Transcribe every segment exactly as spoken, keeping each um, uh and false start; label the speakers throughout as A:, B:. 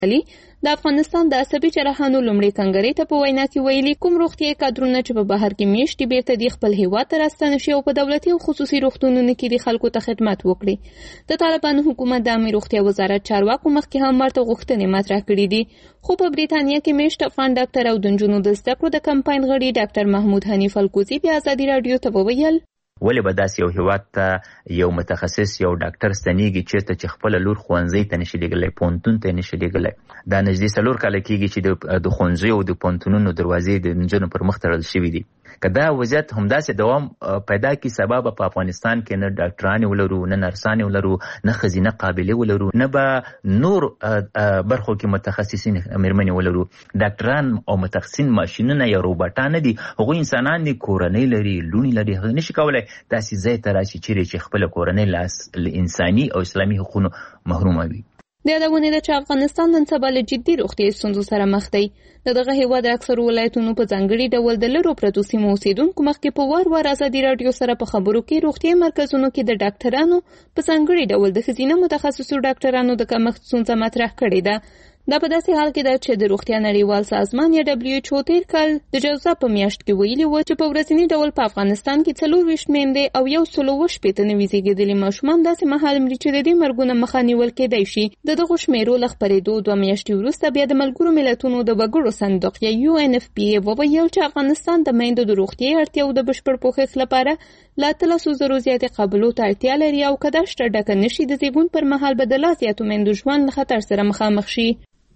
A: علي د افغانستان د عصبي جراحانو لومړي کنګرې ته په وینا کې ویلي کوم روغتیايي کادرونه چې په بهر کې میشتي بیرته د خپل هیواد ته راستنه شي او په دولتي او خصوصي روغتونونو کې د خلکو ته خدمت وکړي. د طالبانو حکومت د عامه روغتیا وزارت چارواکو مخکې هم ورته غوښتنې مطرح کړې دي، خو په بریتانیا کې میشت افغان ډاکټر او د نجونو د زده کړو د کمپاین غړي ډاکټر محمود حنیف الکوزي په ازادي رادیو ته وویل
B: ولې به داسې یو هیواد ته یو متخصص یو ډاکټر ستنیږي چېرته چې خپل لور ښوونځي ته نشي لیږلی، پوهنتون ته نشي لیږلی. دا نږدې څلور کاله کېږي چې د ښوونځیو او د پوهنتونونو دروازې د نجونو پر مخ تړل شوي دي. که دا وضعیت همداسې دوام پیدا کړي، سبا به په افغانستان کې نه ډاکټرانې ولرو، نه نرسانې ولرو، نه ښځینه قابلې ولرو، نه به نور برخو کې متخصصین مېرمنې ولرو. ډاکټران او متخصصین ماشینونه یا روباټان نه دي، هغوی انسانان دي، کورنۍ لري، لوڼې لري، هغه نشي کولی داسې ځای ته راشي چیرې چې خپله کورنۍ له انساني او اسلامي حقونو محرومه وي.
A: د یادونې ده چې افغانستان نن سبا له جدي روغتیايي ستونزو سره مخ دی. د دغه هیواد اکثرو ولایتونو په ځانګړي ډول د لرو پرتو سیمو اوسیدونکو مخکې په وار وار ازادي راډیو سره په خبرو کې روغتیايي مرکزونو کې د ډاکټرانو په ځانګړي ډول د ښځینه متخصصو ډاکټرانو د کمښت ستونزه مطرح کړې ده. دا په داسې حال کې ده چې د روغتیا نړیوال سازمان یا دبلیو ایچ او تیر کال د جوزا په میاشت کې ویلي و چې په ورځني ډول په افغانستان کې څلور ویشت میندې او یو سل اووه شپېته نوي زیږېدلي ماشومان داسې مهال مري چې د دې مرګونه مخه نیول کېدای شي. د دغو شمیرو له خپرېدو دوه میاشتې وروسته بیا د ملګرو ملتونو د وګړو صندوق یا یو ان اف پی ای وویل چې افغانستان د میندو د روغتیايي اړتیاو د بشپړ پوښښ لپاره له اتلسو زرو زیاتې قابلو ته اړتیا لري او که دا شته ډکه نشي د زیږون پر مهال به د لا زیاتو میندو ژوند له خطر سره مخامخ شي.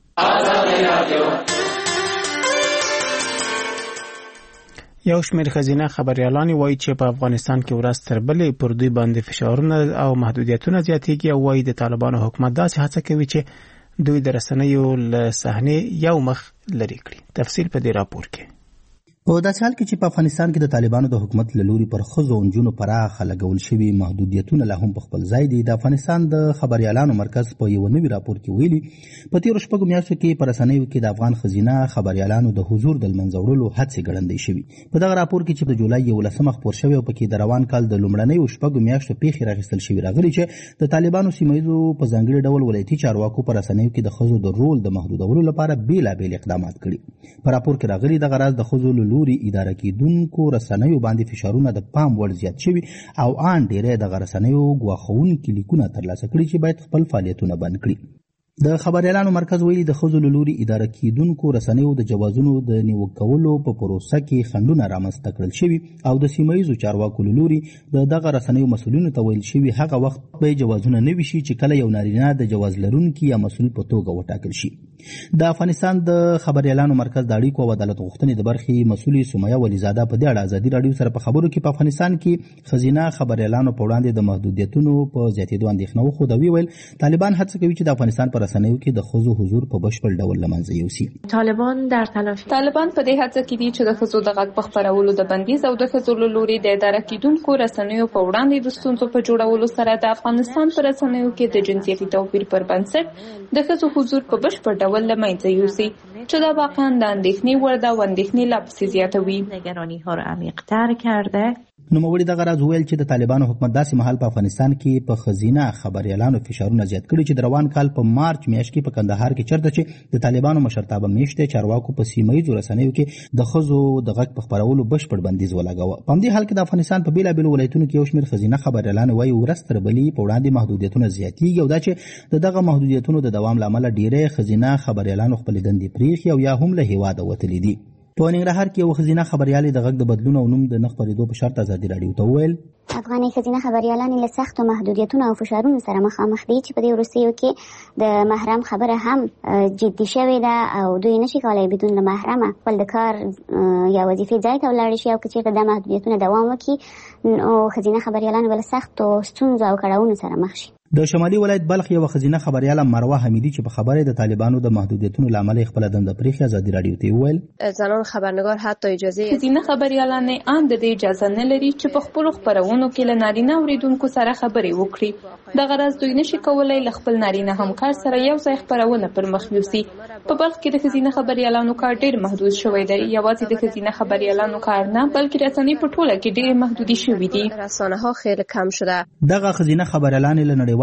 C: یو شمېر ښځینه خبریالانې وایي چې په افغانستان کې ورځ تر بلې پر دوی باندې فشارونه او محدودیتونه زیاتېږي او وایي د طالبانو حکومت داسې هڅه کوي چې دوی د رسنیو له صحنې یو مخ لرې کړي. تفصیل په دې راپور کې.
D: په داسې حال کې چې په افغانستان کې د طالبانو د حکومت له لوري پر ښځو او نجونو پراخه لګول شوي محدودیتونه لا هم په خپل ځای دي. د افغانستان د خبریالانو مرکز په یو نوي راپور کې ویلي په تېرو شپږو میاشتو کې په رسنیو کې د افغان ښځینه خبریالانو د حضور د لمنځه وړلو هڅې ګړندۍ شوي. په دغه راپور کې چې د جولای یولسمه خپور شوی او پکې د روان کال د لومړنیو شپږو میاشتو پیښې راخیستل شوي راغلي چې د طالبانو سیمه ییزو په ځانګړي ډول ولایتي چارواکو په رسنیو کې د ښځو د رول د محدودولو لپاره بېلابېل اقدامات کړي. په راپور کې راغلي دغه راز د ښځو له لوري اداره کې دونکو رسنیو باندې فشارونه د پام وړ زیات شوي او آن ډیری دغه رسنیو ګواښونکي لیکونه ترلاسه کړي چې باید خپل فعالیتونه بند کړي. د خبریالانو مرکز ویلي د ښځو له لوري اداره کیدونکو رسنیو د جوازونو د نیوکه کولو په پروسه کې خنډونه رامنځته کړل شوي او د سیمه ییزو چارواکو له لوري د دغه رسنیو مسؤلینو ته ویل شوي هغه وخت به جوازونه نه وي شي چې کله یو نارینه د جواز لرونکي یا مسؤل په توګه وټاکل شي. د افغانستان د خبریالانو مرکز د اړیکو او عدالت غوښتنې د برخې مسؤلې سمیه ولیزاده په دې اړه ازادي راډیو سره په خبرو کې په افغانستان کې ښځینه خبریالانو په وړاندې د محدودیتونو په زیاتېدو اندېښنه وښوده. ویل طالبان هڅه کوي چې د افغانستان په رسنیو کې د ښځو حضور په بشپړ ډول له منځه یوسي.
A: طالبان در تلاش طالبان په دې هڅه کې دي چې د ښځو د غږ په خپرولو د بندیز او د ښځو له لوري د اداره کیدونکو رسنیو په وړاندې د ستونزو په جوړولو سره د افغانستان په رسنیو کې د جنسیتي توپیر پر بنسټ د ښځو حضور په بشپړ ډول له منځه یوسي چې دا واقعا د اندېښنې وړ ده او اندېښنې لا پسې زیاتوي.
E: نگرانی‌ها را عمیق‌تر کرده.
D: نوموړي دغه راز وویل چې د طالبانو حکومت داسې مهال په افغانستان کې په ښځینه خبریالانو فشارونه زیات کړي چې د روان کال په مارچ میاشت کې په کندهار کې چرته چې د طالبانو مشرتابه میشته چارواکو په سیمه ییزو رسنیو کې د ښځو د غږ په خپرولو بشپړ بندیز ولګاوه. په همدې حال کې د افغانستان په بېلابېلو ولایتونو کې یو شمېر ښځینه خبریالانې وایي ورځ تر بلې په وړاندې محدودیتونه زیاتېږي او دا چې د دغه محدودیتونو د دوام له امله ډېری ښځینه خبریالانو خپلې دندې پرېښي او یا هم له هېواده وتلي دي. په ننګرهار کې یو ښځینه خبریالې د غږ د بدلون او نوم د نه خپرېدو په شرط ازادي راډیو ته وویل
F: افغاني ښځینه خبریالانې له سختو محدودیتونو او فشارونو سره مخامخ دي چې په دې وروستیو کې د محرم خبره هم جدي شوې ده او دوی نشي کولی بدون له محرمه خپل د کار یا وظیفې ځای ته ولاړې شي او که چېرته دا محدودیتونه دوام وکړي نو ښځینه خبریالانې به له سختو ستونزو او کړاوونو سره مخ شي.
D: د شمالي ولایت بلخ یو ښځینه خبریاله مروه حمیدی چې په خبره د طالبانو د محدودیتونو له امله خپل دنده پرېښې ازادي راډیو ته وویل
A: زنان خبرنگار حتی اجازه ښځینه خبریالانې ان د دې اجازه نه لري چې په خپلو خپرونو کې له نارینه اوریدونکو سره خبرې وکړي. دغه راز دوی نشي کولی له خپل نارینه همکار سره یو ځای خپرونه پر مخ یوسي. په بلخ کې د ښځینه خبریالانو کار ډېر محدود شوی دی. یوازې د ښځینه خبریالانو کار نه بلکې رسنۍ په ټوله کې ډېرې محدودې شوي دي. رسانه ها خیلی کم شده.
D: دغه ښځینه خبریالانې له نړیوال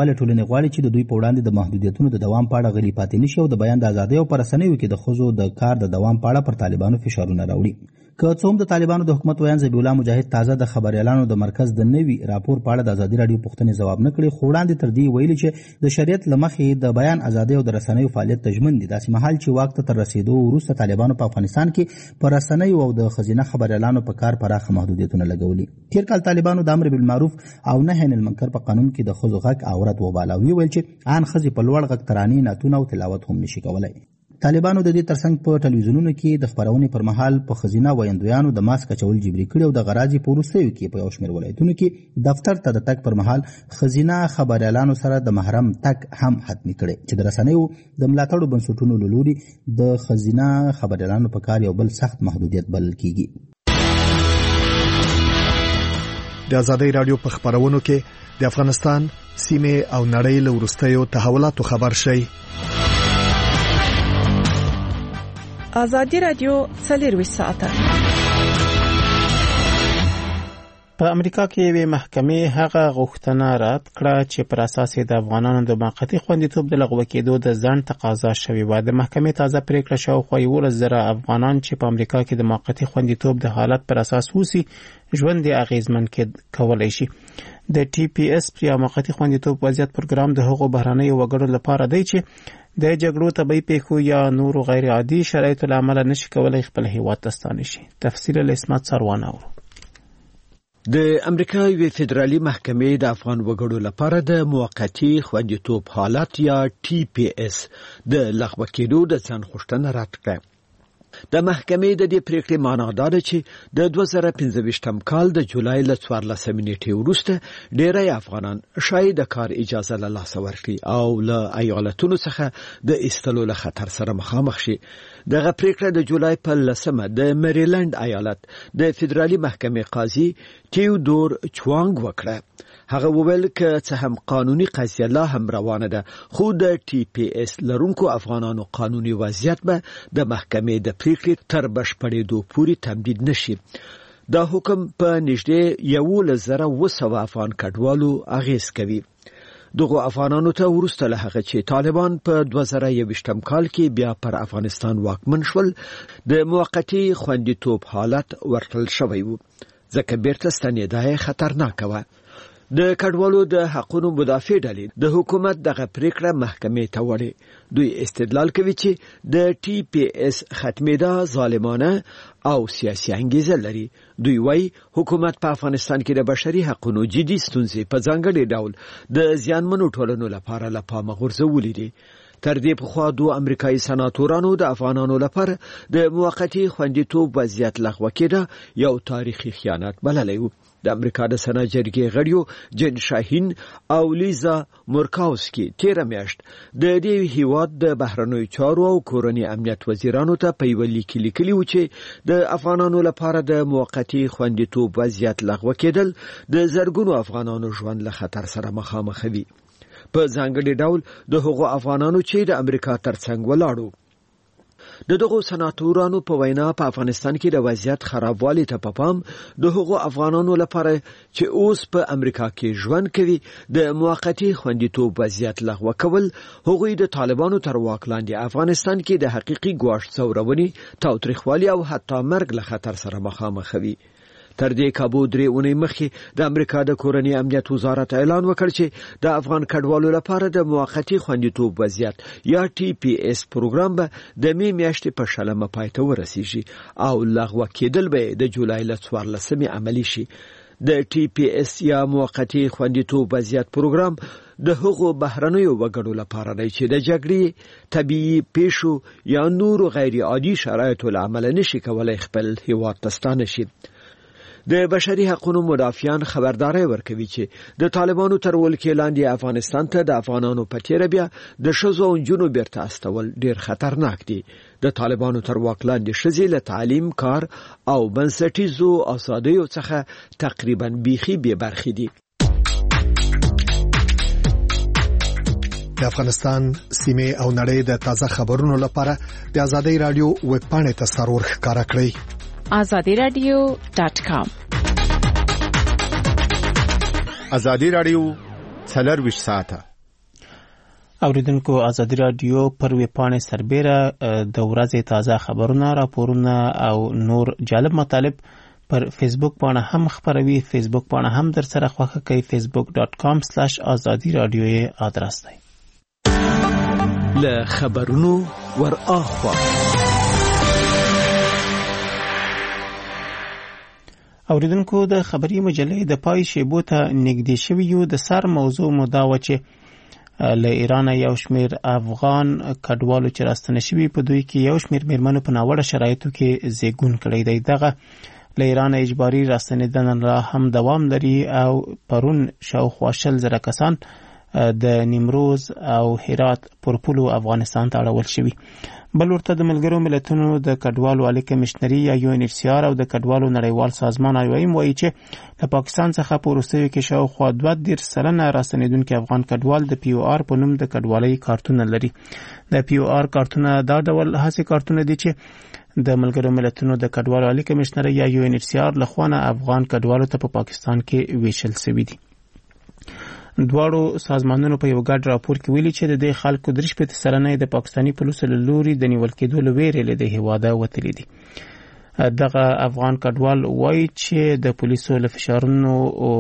D: نړیوال ټولنې غواړي چې د دوی په وړاندې د محدودیتونو د دوام په اړه غلي پاتې نشي او د بیان د ازادۍ او پر رسنیو کې د ښځو د کار د دوام په اړه پر طالبانو فشارونه راوړي. که څه هم د طالبانو د حکومت ویان ذبیح الله مجاهد تازه د خبریالانو د مرکز د نوي راپور په اړه د ازادي راډیو پوښتنې ځواب نه کړي، خو وړاندې تر دې ویلي چې د شریعت له مخې د بیان ازادۍ او د رسنیو فعالیت ته ژمن دي. داسې مهال چې واک ته تر رسېدو وروسته طالبانو په افغانستان کې پر رسنیو او د ښځینه خبریالانو په کار پراخه محدودیتونه لګولي. تیر کال طالبانو د امر بالمعروف او نهي عن المنکر په قانون کې د ښځو غږ عورت وباله او ویل چې ان ښځې په لوړ غږ ترانې، نعتونه او تلاوت هم نشي کولای. طالبانو د دې ترڅنګ په ټلویزیونونو کې د خبرونې پر مهال په ښځینه ویندویانو د ماسک اچول جبري کړي او د غراجې په وروستیو کې په یو شمېر ولایتونو کې دفتر ته د تګ پر مهال ښځینه خبریالانو سره د محرم تګ هم حتمي کړي چې د رسنیو د ملاتړو بنسټونو له لوري د ښځینه خبریالانو په کار یو بل سخت محدودیت بلل کیږي.
G: د ازادۍ راډیو په خبرونو کې د افغانستان سیمه او نړۍ له وروستیو تحولاتو خبر شي.
H: ازادي راډیو څلور ساعته.
C: په امریکا کې یوې محکمې هغه غوښتنه رد کړه چې پر اساس د افغانانو د موقتي خوندیتوب د لغوه کېدو د ځنډ تقاضا شوې و. د محکمې تازه پریکړه شاوخوا یولس زره افغانان چې په امریکا کې د موقتي خوندیتوب د حالت پر اساس اوسي ژوند یې اغیزمن کولای شي. د ټي پی اس یا موقتي خوندیتوب وضعیت پروګرام د هغو بهرنیو وګړو لپاره دی چې د جګړو طبي پیښو یا نورو غیر عادي شرایطو له امله نشي کولای خپل هیواد ته ستانه شي. تفصیل له اسمت سروان اورو.
I: د امریکا یوې فدرالي محکمې د افغان وګړو لپاره د موقتي خوندیتوب حالت یا ټي پی اس د لغوه کېدو د ځنډ غوښتنه رد کړه. د محکمې د دې پریکړې معنا دا ده چې د دوه زره پنځه کال د جولای له څوارلسمې نیټې وروسته ډېری افغانان شاید د کار اجازه له لاسه ورکړي او له ایالتونو څخه د ایستلو له خطر سره مخامخ شي. دغه پریکړه د جولای په لسمه د مریلند ایالت د فدرالي محکمې قاضي تیودور چوانګ وکړه. هغه وویل که څه هم قانوني قضیه لا هم روانه ده، خو د ټي پی اس لرونکو افغانانو قانوني وضعیت به د محکمې د پریکړې تر بشپړېدو پورې تمدید نشي. دا حکم په نږدې یولس زره اوه سوه افغان کډوالو اغیز کوي. دغه افغانانو ته وروسته له هغه چې طالبان په دوه زره یوویشتم کال کې بیا پر افغانستان واکمن شول د موقتي خوندیتوب حالت ورکړل شوی و، ځکه بیرته ستنېدا خطرناک و. د کډوالو د حقوقو مدافع ډلې د حکومت دغه پریکړه محکمې ته وړي. دوی استدلال کوي چې د ټي پی اس ختمېدا ظالمانه او سیاسي انګیزه لري. دوی وايي حکومت په افغانستان کې د بشري حقوقو جدي ستونزې په ځانګړي ډول د زیانمنو ټولنو لپاره له پامه غورځولې دي. تر دې پخوا دوه امریکایي سناتورانو د افغانانو لپاره د موقتي خوندیتوب وضعیت لغوه کېده یو تاریخي خیانت بللی و. د امریکا د سنا جرګې غړیو جن شاهین او لیزا مورکاوسکی تیره میاشت د دې هیواد د بهرنیو چارو او کورنۍ امنیت وزیرانو ته په یو لیک لیکلي و چې د افغانانو لپاره د موقتي خوندیتوب وضعیت لغوه کېدل د زرګونو افغانانو ژوند له خطر سره مخامخ وي، په ځانګړي ډول د هغو افغانانو چې د امریکا ترڅنګ ولاړو. د دغو سناتورانو په وینا په افغانستان کې د وضعیت خرابوالي ته په پام د هغو افغانانو لپاره چې اوس په امریکا کې ژوند کوي د موقتي خوندیتوب وضعیت لغوه کول هغوی د طالبانو تر واک لاندې افغانستان کې د حقيقي ګواښ ځورونې، تاوتریخوالي او حتی مرګ له خطر سره مخامخ وي. تر دې کابو درې اونۍ مخکې د امریکا د کورنۍ امنیت وزارت اعلان وکړ چې د افغان کډوالو لپاره د موقتي خوندیتوب وضعیت یا ټي پی اس پروګرام به د می میاشتې په شلمه پای ته ورسیږي او لغوه کېدل به د جولای له څوارلسمې عملي شي. د ټي پی اس یا موقتي خوندیتوب وضعیت پروګرام د هغو بهرنیو وګړو لپاره دی چې د جګړې، طبيعي پیښو یا نورو غیر عادي شرایطو له امله نشي کولای خپل هیواد ته ستانه شي. د بشري حقوقو مدافعان خبرداري ورکوي چې د طالبانو تر ولکې لاندې افغانستان ته د افغانانو په تیر بیا د ښځو او نجونو بیرته استول ډیر خطرناک دي. د طالبانو تر واک لاندې ښځې له تعلیم، کار او بنسټیزو ازادیو څخه تقریبا بیخي بې برخې دي.
G: د افغانستان سیمه او نړۍ د تازه خبرونو لپاره د ازادۍ رادیو ویب پاڼې ته سرور ښکارا کړئ.
H: azadi radio dot com.
J: ازادي رادیو څلور ویشت ساعته
C: اوریدونکو ازادي رادیو پر ویب پاڼې سربېره د ورځې تازه خبرونه، راپورونه او نور جالب مطالب پر فیسبوک پاڼه هم خبروي. فیسبوک پاڼه هم در سره خوښه کوي. facebook dot com slash azadi radio یې آدرس دی.
I: له خبرونو ور اخوا
C: اوریدونکو د خبري مجلې د پای شیبو ته نږدې شوي یو. د سر موضوع مدا و چې له ایران یو شمیر افغان کډوالو چې راستنه شوي په دوی کې یو شمیر میرمنو په ناوړه شرایطو کې زیږون کړی دی. دغه له ایران اجباري راستنېدنه لا هم دوام لري او پرون شاوخوا شل زره کسان د نیمروز او هرات پر پولو افغانستان ته اړول شوي. بل ورته د ملګرو ملتونو د کډوالو عالی کمشنري یا یو ان ایچ سی آر او د کډوالو نړیوال سازمان ایوم وایي چې له پاکستان څخه په وروستیو کې شاوخوا دوه دېرش سلنه راستنېدونکي افغان کډوال د پی او آر په نوم د کډوالۍ کارتونه لري. د پی او آر کارتونه دا ډول هڅې کارتونه دي چې د ملګرو ملتونو د کډوالو عالی کمشنري یا یو ان ایچ سی آر لخوا نه افغان کډوالو ته په پاکستان کې ویشل شوي دي. دواړو سازمانونو په یو ګډ راپور کې ویلي چې د دې خلکو درې شپېته سلنه د پاکستاني پولیسو له لوري د نیول کېدو له ویرې له دې هېواده وتلي دي. دغه افغان کډوال وایي چې د پولیسو له فشارونو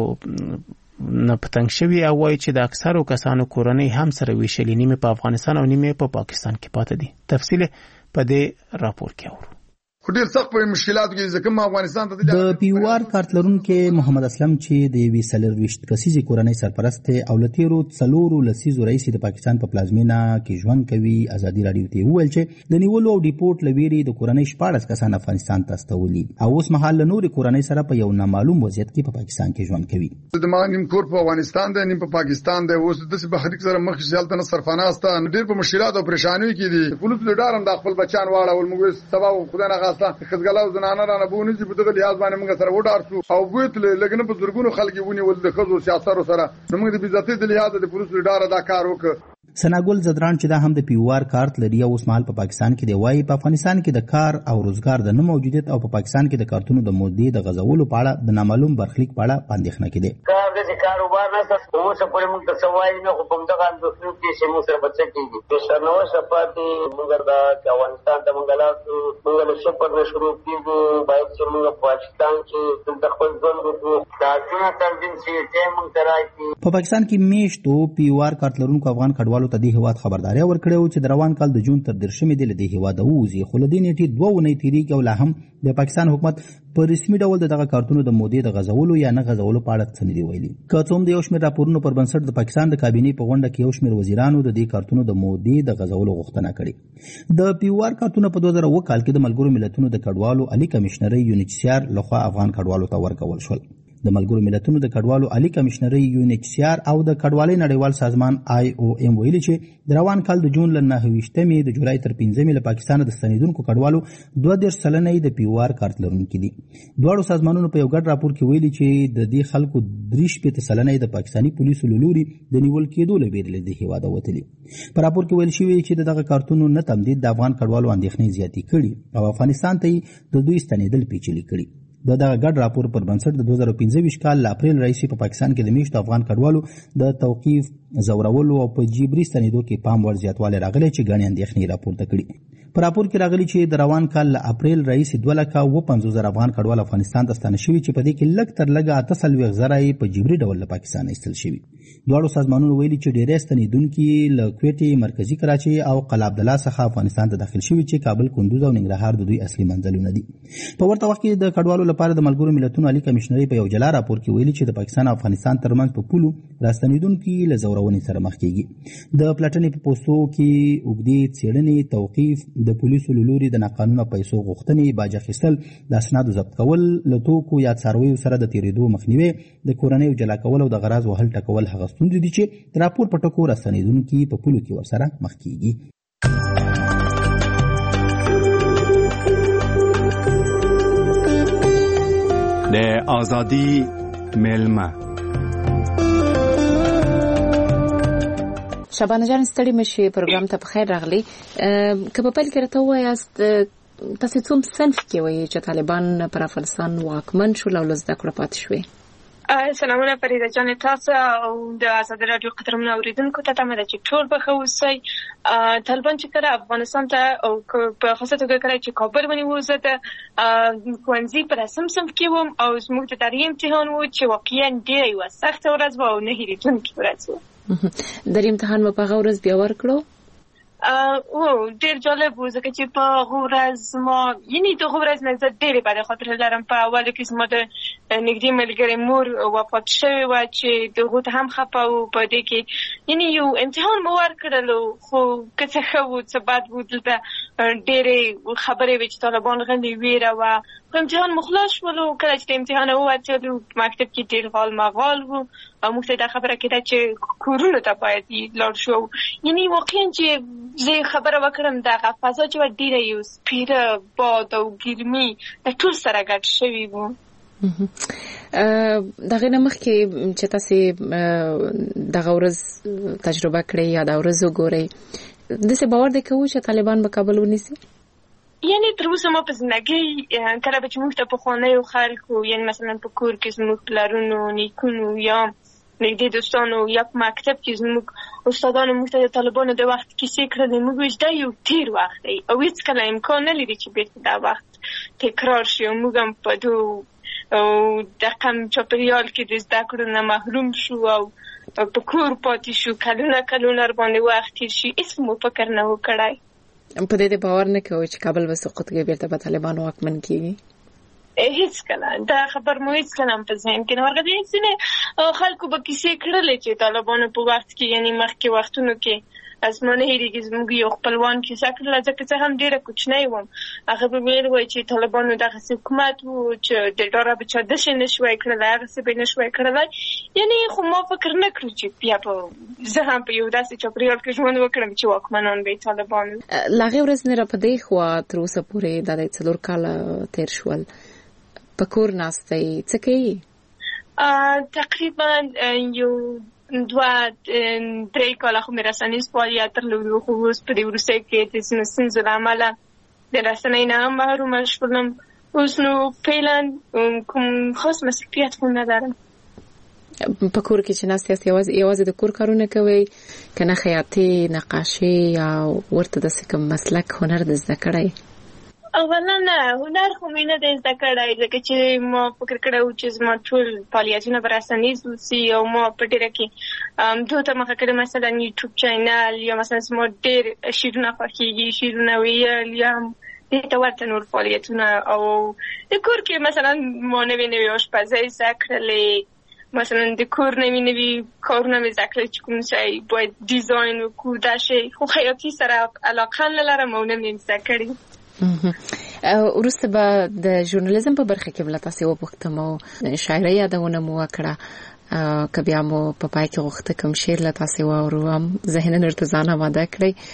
C: نه په تنګ شوي او وایي چې د اکثرو کسانو کورنۍ هم سره ویشلي، نیمه په افغانستان او نیمه په پاکستان کې پاتې دي. تفصیل په دې راپور کې اورو.
J: خو ډیر سخت په مشکلاتو کې ځکه ما افغانستان ته
D: د پی او آر کارت لرونکي محمد اسلم چې د وی سلرويشت کسيزي کورنۍ سرپرست او لتیرو څلورو لسیزو رئیس د پاکستان په پلازمینا کې ژوند کوي. ازادي رادیو ته ویل چې د نیولو او ډیپورت لويري د کورنۍ شپږ کسان افغانستان ته استولي او اوس مهال له نور کورنۍ سره په یو نامعلوم وضعیت کې په پاکستان کې ژوند کوي.
J: د ما نیم کور په افغانستان دی، نیم په پاکستان دی. اوس د څه بهري سره مخ شالته نه سرفانه استه ډیر په مشکلات او پریشانیو کې دي. پولیس له ډارم د خپل بچان واړه ول موږ سبا خدای نه غاسته خزګلا زنانه را نه بونی چې په دغه لحاظ باندې موږ سره وډار شو او ګوت لګنه په زرګونو خلک ونی ول د خزو سیاستو سره موږ د بیزاتي د لحاظ د پولیسو ډار ادا کار وکړ.
D: سناګل زدران چې دا هم د پی او آر کارت لري او اوس مهال په پاکستان کې دی، وایي په افغانستان کې د کار او روزګار د نه موجودیت او په پاکستان کې د کارتونو د مودې د غزولو په اړه د نامعلوم برخلیک په اړه اندېښنه کې دی.
K: کار د کاروبار نه څه اوس په موږ ته سوای نه خو په دغه اندوسنو کې چې موږ سره بچی کېږي چې شنو شپاتي موږ د افغانستان ته موږ لاسو موږ له سپر نه شروع کېږو باید چې موږ په پاکستان کې د خپل ژوند وکړو. دا څنګه تنظیم شي چې موږ ترایي
D: په پاکستان کې میشتو پی او آر کارت لرونکو افغان کډوالو ته د هیواد خبرداري ورکړې چې د روان کال د جون تر درشمې د لدې هیواد ووزي، خو لدې نیټې دوه ونې تیریږي او لا هم د پاکستان حکومت په رسمي ډول دغه کارتونو د مودې د غزولو یا نه غزولو په اړه څه نه دی ویلي. که څوم د یو شمېر راپورونو پر بنسټ د پاکستان د کابینې په غونډه کې یو شمېر وزیرانو د دې کارتونو د مودې د غزولو غوښتنه کړې. د پی او آر کارتونه په دوه زره اووه کال کې د ملګرو ملتونو د کډوالو عالی کمشنري یو ان ایچ سی آر لخوا افغان کډوالو ته ورکول شول. د ملګرو ملتونو د کډوالو عالی کمشنري یو ان ایچ سی آر او د کډوالۍ نړیوال سازمان آی او ایم ویلي چې د روان کال د جون له نهه ویشتمې د جولای تر پنځمې له پاکستان د ستنېدونکو کډوالو دوه دېرش سلنه د پی او آر کارت لرونکي دي. دواړو سازمانونو په یو ګډ راپور کې ویلي چې د دې خلکو درې شپېته سلنه د پاکستاني پولیسو له لوري د نیول کېدو له ویرې له دې هېواده وتلي. په راپور کې ویل شوي چې دغه کارتونو نه تمدید د افغان کډوالو اندېښنې زیاتې کړي او افغانستان ته یې د دوی ستنېدل پیچلي کړي. د دغه ګډ راپور پر بنسټ د دوه زره پنځه ویشت کال له اپریل راهیسې په پاکستان کې د میشتو افغان کډوالو د توقیف، زورولو او په جبري ستنېدو کې پام وړ زیاتوالی راغلی چې ګڼې اندېښنې راپورته کړي. په راپور کې راغلي چې د روان کال له اپریل راهیسې دوه لکه اووه پنځوس زره افغان کډوال افغانستان ته ستانه شوي چې په دې کې لږ تر لږه اته څلوېښت زره یې په جبري ډول له پاکستان ایستل شوي. دواړو سازمانونو ویلي چې ډېری ستنېدونکي له کویټې، مرکزي کراچۍ او قلعه عبدالله څخه افغانستان ته داخل شوي چې کابل، کندوز او ننګرهار د دوی اصلي منزلونه دي. په ورته وخت کې د کډوالو لپاره د ملګرو ملتونو عالی کمشنري په یو جلا راپور کې ویلي چې د پاکستان او افغانستان ترمنځ په پولو راستنېدونکي له زورونې سره مخ کېږي. د پلټنې په پوستو کې اوږدې څېړنې، توقیف، د پولیسو له لوري د ناقانونه پیسو غوښتنې، باج اخیستل، د اسنادو ضبط کول، له توکو یا څارویو سره د تېرېدو مخنیوی، د کورنیو جلا کول او د غراض وهل ټکول هغه ستونزې دي چې د راپور په ټکو راستنېدونکي په پولو کې ورسره مخ کېږي.
L: د آزادی ملما
H: شبانه جان ستړي مشي پروګرام ته بخیر راغلی. که په پیل کې راته وایاست تاسو څوم صنف کې وایي چې طالبان پر افغانستان واکمن شول او لزده کړه پاتې شوې؟
M: سلامونه فریده جان تاسو او د آزاد رادیو قدرمن اوریدونکو ته تمه ده چې ټول به ښه اوسئ. طالبان چې کله افغانستان ته او په خاصه توګه کله چې کابل ونیو زه د ښوونځي په رسم صنف کې وم او زموږ د دري امتحان و چې واقعا ډېره یوه سخته ورځ وه او نه هېرېدونکې ورځ وه.
H: دري امتحان مو په هغه ورځ بیا ورکړو؟
M: او ډېر جالب و ځکه چې په هغه ورځ ما یعنې د هغه ورځ نه زه ډېرې بدې خاطرې لرم. په اولو کې زما د نږدې ملګرې مور وفات شوې وه چې د هغو ته هم خفه وو. په دې کې یعنې یو امتحان مو ورکړلو خو که څه ښه وو څه بد وو دلته ډېرې خبرې وې چې طالبان غلې ویره وه. خو امتحان مو خلاص شولو. کله چې د امتحان ووتلو مکتب کې ډېر غال مغال وو او موږ ته دا خبره کېده چې کورونو ته باید لاړ شو. یعنې واقعا چې زه خبره وکړم دغه فضا چې وه ډېره یو سپېره باد او ګرمي د ټول سره ګډ شوي وو.
H: د هغې نه مخکې چې تاسې دغه ورځ تجربه کړئ یا دا ورځ وګورئ داسې باور دی کوو چې طالبان به کابل ونیسي؟
M: یعنې تر اوسه ما په زندګۍ کله به چې موږ ته پخوانیو خلکو یعنې مثلا په کور کې زموږ پلرونو نیکونو یا نږدې دوستانو یا په مکتب کې زموږ استادانو موږ ته د طالبانو د وخت کیسې کړلې موږ وایو دا یو تېر وخت دی او هېڅکله امکان نه لري چې بېرته دا وخت تکرار شي او موږ هم په دو او دقم چاپریال کې د زده کړو نه محروم شو او په کور پاتې شو کلونه کلونه باندې وخت تېر شي. هېڅ مو فکر نه و کړی.
H: په دې د باور نه کوئ چې کابل به سقوط کوي بېرته به طالبان واکمن کېږي؟
M: هېڅکله دا خبر مو هېڅکله هم په ذهن کې نه ورغلی. ځینې خلکو به کیسې کړلې چې طالبانو په وخت کې یعنې مخکې وختونو کې زما نه هېرېږي زموږ یو خپلوان کیسه کړله ځکه زه هم ډېره کوچنی وم. هغه به ویل وایي چې طالبانو دغسې حکومت و چې د ډاره به چا داسې نه شوی کړلی هغسې به یې نه شوی کړلی. یعنې خو ما فکر نه کړو چې بیا به زه هم په یو داسې چاپریال کې ژوند وکړم چې واکمنان به یې طالبان وي.
H: له هغې ورځې نه را په دې خوا تر اوسه پورې دا د څلور کاله تېر شول په کور ناستئ څه کوي؟
M: تقریبا یو دوه درې کاله خو مې رسنیز فعالیت درلودو خو اوس په دې وروستیو کې د ځینو ستونزو له امله د رسنۍ نه هم محرومه شولم. اوس نو فعلا کوم خاص مسؤلیت خو نه لرم.
H: په کور کې چې ناست یاست یوازې د کور کارونه کوئ که نه خیاطي نقاشي یا ورته داسې کوم مسلک هنر د زده کړی؟
M: اولا نه هنر خو مې نه دی زده کړی ځکه چې ما فکر کړی و چې زما ټول فعالیتونه به رسنیز اوسي او ما په ډېره کې دو ته مخه کړې مثلا یوټیوب چینل یا مثلا زما ډېر شعرونه خوښېږي شعرونه ویل یا دې ته ورته نور فعالیتونه او د کور کې مثلا ما نوې نوې اشپزۍ زده کړلې مثلا د کور نوې نوې کارونه مې زده کړل چې کوم شی باید ډیزاین وکړو دا شی خو خیاطي سره علاقه نه لرم او نه مې زده کړې.
H: وروسته به د ژورنالیزم په برخه کې بله تاسې وپوښتم او شاعرۍ یادونه مو وکړه که بیا مو په پای کې غوښته کوم شعر له تاسې واورو هم ذهناً ورته ځان اماده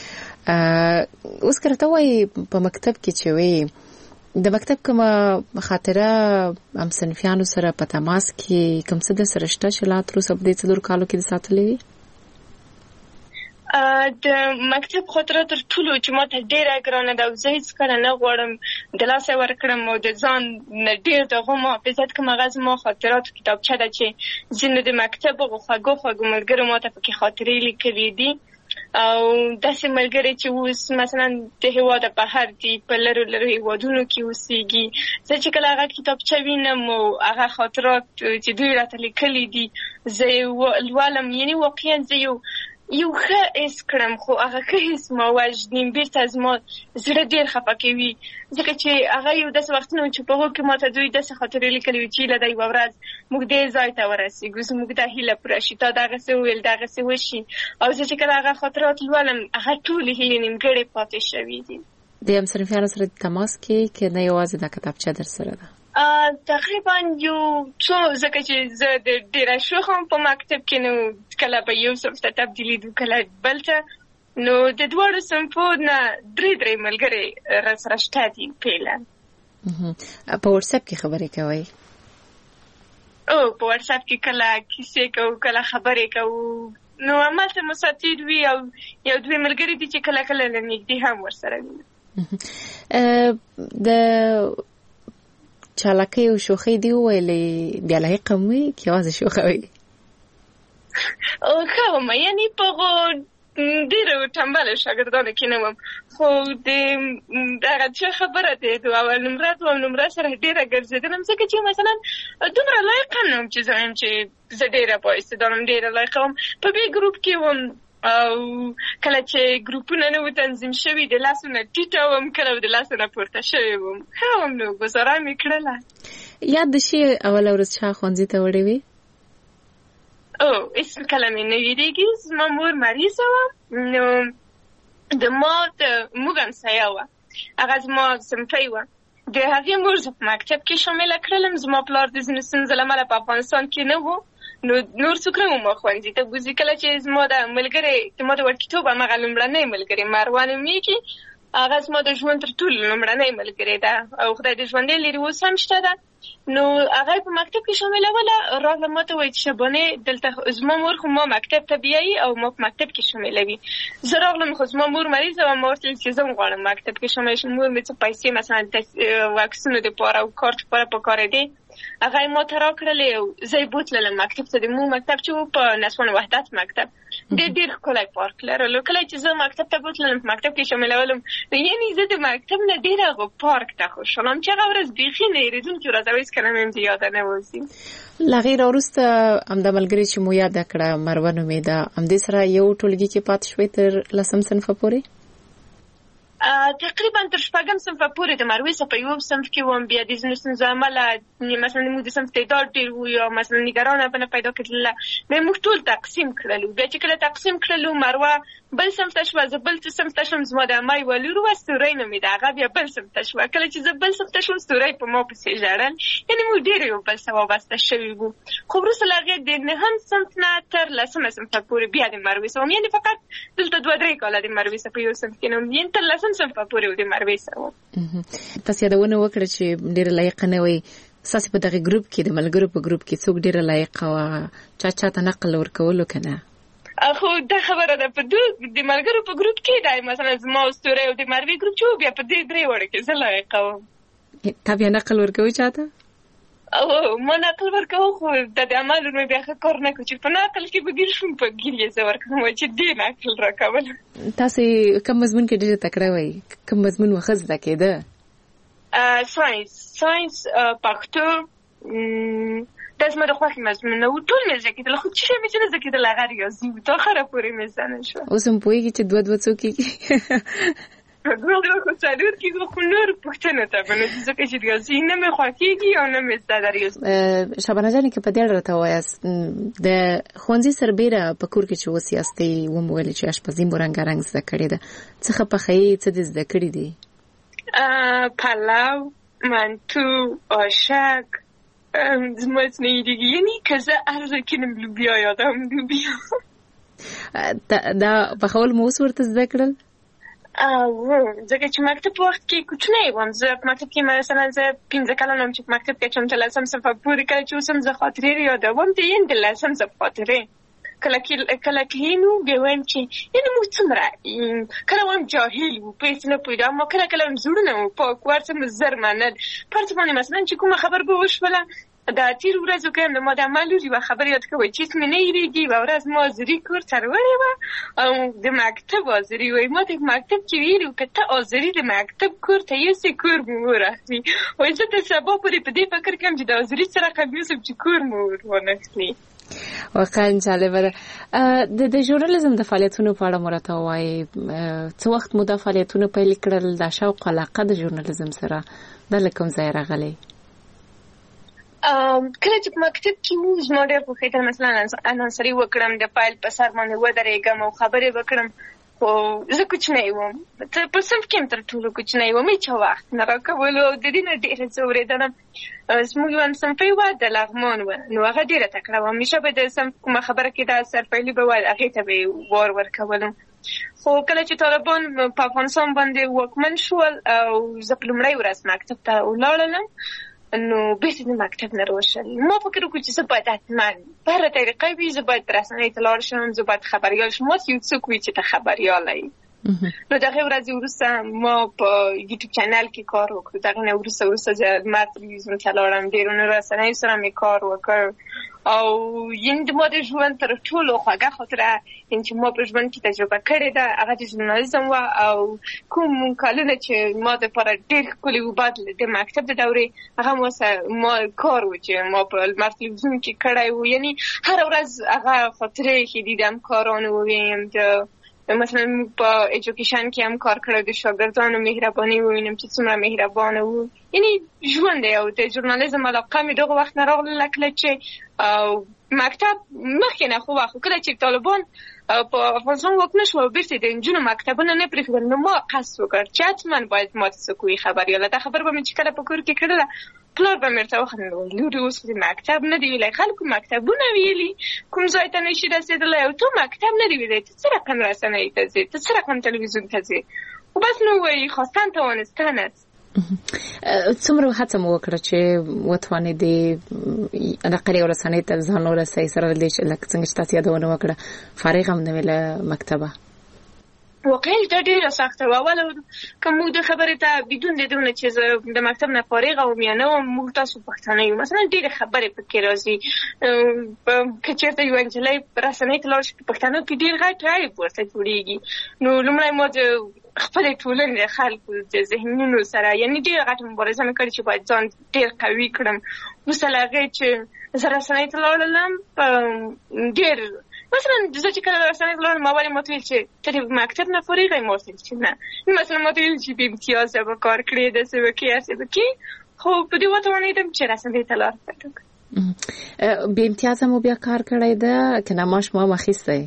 H: کړئ. اوس که راته وایي په مکتب کې چې وایي د مکتب کومه خاطره هم صنفیانو سره په تماس کې کوم څه درسره شته چې لا تر اوسه په دې څلورو کالو کې دې ساتلې وي؟
M: د مکتب خاطره تر ټولو چې ما ته ډېره ګرانه ده او زه هېڅکله نه غواړم د لاسه ورکړم او د ځان نه ډېر د هغو محافظت کوم. هغه زما خاطراتو کتابچه ده چې ځینو د مکتب هغو خوږو خوږو ملګرو ما ته پکې خاطرې لیکلي دي او داسې ملګري چې اوس مثلا د هېواده بهر دي په لرو لرو هېوادونو کې اوسېږي. زه چې کله هغه کتابچه وینم او هغه خاطرات چې دوی راته لیکلي دي زه یې لولم یعنې واقعا زه یو یو ښه حس کړم خو هغه ښه حس ما وژني بېرته زما زړه ډېر خفه کوي ځکه چې هغه یو داسې وختونه و چې په هغو کې ما ته دوی داسې خاطرې لیکلي وي چې هیله ده یوه ورځ موږ دې ځای ته ورسېږو زموږ دا هیله پوره شي تا دغسې وویل دغسې وشي او زه چې کله هغه خاطرات لولم هغه ټولې هیلې نیمګړې پاتې شوي دي.
H: د همصنفیانو سره د تماس کې که نه یوازې دا کتابچه در سره ده؟
M: تقریبا یو څو ځکه چې زه د ډېره شوخ هم په مکتب کې نو کله به یو صنف ته تبدیلېدو کله بل ته نو د دواړو صنفو نه درې درې ملګري راسره شته دي فعلا.
H: په واتساپ کې خبرې کوئ؟
M: او په واتساپ کې کله کیسې کوو کله خبرې کوو نو همالته مساتیر وي او یو دوی ملګري دي چې کله کله له نږدې هم ورسره وي.
H: د چالاکي او شوخي دی ویلې بیا لایق مې کیوازه شوخوي
M: او کوم یعنی په ډیرو ټمبل شاګردانو کې نه وم خو د دغه څه خبره ده د اول نمره او نمره سره ډیره ګرځیدم ځکه چې مثلا دومره لایق نه وم چې زم چې زه ډیره پوهیږم دم ډیره لایق وم په بي ګروپ کې وم او کله چې ګروپونه نو تنظیم شوي د لاسونه ټیټه وم کله د لاسونه پورته شوي وم هم نو گزاره مې کړله
H: یاد شي اول ورځ چا ښوونځي ته وړې وې
M: او اسم کلمې نه یریږي زما مور مریضه وه نو د ما د موږ همسایه وه هغه زما صنفۍ وه د هغې مور زه په مکتب کې شامله کړلم زما پلار د ځینو ستونزو له امله په افغانستان کې نه و نو نور څوک نه وو ما ښوونځي ته بوځي کله چې زما د ملګرې زما د وړکتوب همغه لومړنۍ ملګرې مروه نومیږي هغه زما د ژوند تر ټولو لومړنۍ ملګرې ده او خدای دې ژوندۍ لري اوس هم شته ده نو هغه په مکتب کې شاملوله راغله ما ته وایي چې شبانې دلته زما مور خو ما مکتب ته بیایي او ما په مکتب کې شاملوي زه راغلم خو زما مور مریضه وه ما ورته ویل چې زه هم غواړم مکتب کې شامله شم مور مې څه پیسې مثلا واکسینو دپاره او کارت دپاره پکارېدې هغه یې ما ته راکړلې او زه یې بوتللم مکتب ته د مو مکتب چې و په نسوان وحدت مکتب ډېر ډېر ښکلی پارک لرلو کله چې زه مکتب ته بوتللم په مکتب کې شاملولم نو یعنې زه د مکتب نه ډېر هغه پارک ته خوشحاله وم چې هغه ورځ بیخي نه هېرېدونکې ورځ او هېڅکله مې هم د یاده نه وځي
H: له هغې راوروسته همدا ملګرې چې مو یاده کړه مروه نومېده همدې سره یو ټولګي کې پاتې شوې تر لسم صنفه پورې
M: تقریبا تر شپږم صنفه پورې د مروې څخه په یو صنف کې وم بیا د ځینو ستونزو امله مثلا موږ د صنف تعداد ډېر وو یا مثلا نګرانه به نه پیدا کېدله بیا موږ ټول تقسیم کړلو بیا چې کله تقسیم کړلو مروه بل صنف ته شوه زه بل صنف ته شوم زما د عمه یوه لور وه ستورۍ نومېده هغه بیا بل صنف ته شوه کله چې زه بل صنف ته شوم ستورۍ په ما پسې ژړل یعنې موږ ډېر یو بل سره وابسته شوي وو خو وروسته له هغې د نهم صنف نه تر لسمه صنفه پورې بیا د مروې سره وم یعنې فقط دلته دوه درې کاله د مروې سره په یو صنف کې نه وم یعنې تر لسم صنفه پورې و د مروې سره وم
H: تاسو یادونه وکړه چې ډېره لایقه نه وئ ستاسې په دغه ګروپ کې د ملګرو په ګروپ کې څوک ډېره لایقه وه چا چاته نقل ورکولو که نه
M: خو دا خبره ده په د ملګرو په ګروپ کې دی مثلا زما ستورۍ او د مروې ګروپ چې و بیا په دې درې وړو کې زه لایقه وم
H: تا بیا نقل ورکوي چاته
M: او ما نقل ورکوم خو د دې عمل مې بیا ښه کار نه کړو چې په نقل کې به ګیر شوم په ګیر یې زه ورکوم چې دې نقل راکول
H: تاسې کوم مضمون کې ډېره تکړه وئ کوم مضمون مو ښه زده کېده
M: ساینس ساینس پښتو دا زما د خوښې مضمون نه و ټول مې زده کېدل خو چې مې چې نه زده کېدل هغه ریاضي و تر اخره پورې مې زده نه شوه
H: اوس هم پوهېږي چې دوه دوه څو کېږي
M: دوه دوه خو څلور کېږي خو نور پوښتنو ته به نه ځکه چې ریاضي نه مې خوښېږي او نه مې زده ده ریاضي
H: شبانه جانې که په دې اړه راته ووایاست د ښوونځي سربېره په کور کې چې اوس یاستئ ومو ویلې چې اشپزي مو رنګارنګ زده کړې ده څه ښه پخوئ څه دې زده کړي دي
M: پلو منتو آشک زما نه یریږي یعنې که زه هر ځای کینم لوبیا یادوم لوبیا
H: دا پخول مو اوس ورته زده کړل
M: ځکه چې مکتب په وخت کې کوچنی وم زه په مکتب کې مثلا زه پنځه کلن وم چې په مکتب کې چم تر لسم صنفه پورې کله چې اوس هم زه خاطرې یادوم د یعنې د لسم صنف خاطرې کله کلینو بیا وایم چې یعنې موږ څومره کله وایم جاهل وو په هېڅ نه پوهېدم ما کله کله هم زړونه وو پاک ورته مو زر منل پرته باندې مثلا چې کومه خبر به وشوله د تېرو ورځو کې هم د ما د عمه لور یوه خبره یاد کوئ چې هېڅ مې نه هېرېږي یوه ورځ ما حاضري کور ته راوړې وه او د مکتب حاضري وایي ما د مکتب کې ویلي که ته حاضري د مکتب کور ته یوسې کور مو ورخلي وایي زه تر سبا پورې په دې فکر کوم چې د حاضري څه رقم یوسم چې کور مو ور وانخلي
H: واقعا جالبه ده د ژورنالیزم د فعالیتونو په اړه مو راته ووایي څه وخت مو دا فعالیتونه پیل کړل دا شوق علاقه د ژورنالیزم سره دا له کوم ځایه راغلی
M: کله چې په مکتب کې وو زما ډېر خوښېدل مثلا انانسري وکړم د فایل په سر باندې ودرېږم او خبرې وکړم خو زه کوچنی وم په صنف کې هم تر ټولو کوچنی وم هېچا وخت نه راکولو او د دې نه ډېره زه اورېدلم زموږ یوه همصنفۍ وه د لغمان وه نو هغه ډېره تکړه وه همیشه به د صنف کومه خبره کې دا سرپیلي به وه هغې ته به یې وار ورکولم خو کله چې طالبان په افغانستان باندې واکمن شول او زه په لومړۍ ورځ مکتب ته ولاړلم نو بیرته د مکتب نه راوشل ما فکر وکړو چې زه باید حتما په هره طریقه وي زه باید په رسنۍ ته لاړ شم زه باید خبریال شم ماته یو څوک وي چې ته خبریاله یې نو دغه ورځ وروسته ما په یوټیوب چینل کې کار وکړ. دغه نه وروسته وروسته ما تلویزیون ته لاړم، ډېرونه رسنۍ سره مې کار وکړ او یین د ما د ژوند تر ټولو خوږه خاطره چې ما په ژوند کې تجربه کړې ده هغه د ژورنالیزم و. او کوم کلونه چې ما د پر ډېر ښکلي و بعد د مکتب د دورې هغه ما سره ما کار و چې ما په لمر تلویزیون کې کړی و. یعنی هر ورځ هغه خاطرې چې دیدم کارانو ووینم، د مثلا په ایجوکیشن کې هم کار کړی، د شاګردانو مهرباني ووینم چې څومره مهربانه وو. یعنی ژوند دی او د ژورنالیزم علاقه مې دغه وخت نه راغله کله چې مکتب مخکې نه خو وخت کله چې طالبان په افغانستان واکمن شو او بیرته د نجونو مکتبونه نه پرېښودل، نو ما قصد وکړ چې حتما باید ما ته څه کوي خبریاله. دا خبر به مې چې کله په کور کې کړله پلار به مې ورته وخندل، لورې اوس د مکتب نه دی ویلی، خلکو مکتبونه ویلي، کوم ځای ته نشي رسېدلی او تو مکتب نه دی ویلی، ته څه رقم رسنۍ ته ځې، ته څه رقم تلویزیون ته ځې. خو بس نو وایي خواستن توانستن است.
H: څومره هڅه مو وکړه چې وتوانېدې نقلي او رسنۍ ته ځان ورسوئ سره له دې چې لکه څنګه چې تاسو یادونه وکړه فارغ هم نه وې له مکتبه؟
M: واقعا دا ډېره سخته وه. اول که موږ د خبرې ته بدون د دونه چې زه د مکتب نه فارغه وم یا نه وم، موږ تاسو پښتانه یو مثلا ډېرې خبرې پکې راځي. که چېرته یوه نجلۍ رسنۍ ته لاړ شي په پښتنو کې ډېر غټ عیب ورته جوړېږي. نو لومړی ما د خپلې ټولنې د خلکو د ذهنونو سره یعنې ډېره غټه مبارزه مې کړې چې باید ځان ډېر قوي کړم. وروسته له هغې چې زه رسنۍ ته لاړلم ډېر مثلا زه چې کله رسنۍ ته لاړم اول یې ما ته ویل چې ته د مکتب نه فارغ یې؟ ما ورته ویل چې نه. مثلا ما ته ویل چې بې امتیازه به کار کړې، داسې به کړې هسې به کړې. خو په دې وتوانېدم چې رسنۍ ته لار پیدا کړم.
H: بې امتیازه مو بیا کار کړی ده که نه معاش مو هم اخیستی؟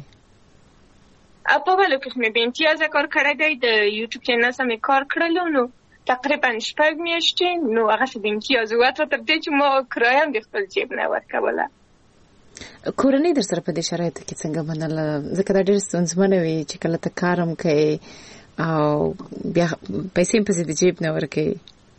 M: په اولو کې مې بې امتیازه کار کړی دی، د یوټیوب چینل سره مې کار کړلو نو تقریبا شپږ میاشتې. نو هغسې د امتیاز و حتی تر دې چې ما کرایه هم د خپل جیب نه ورکوله.
H: کورنۍ در سره په دې شرایطو کې څنګه منله؟ ځکه دا ډېر ستونزمنه وي چې کله ته کار هم کوې او بیا پیسې هم پسې د جیب نه ورکوې.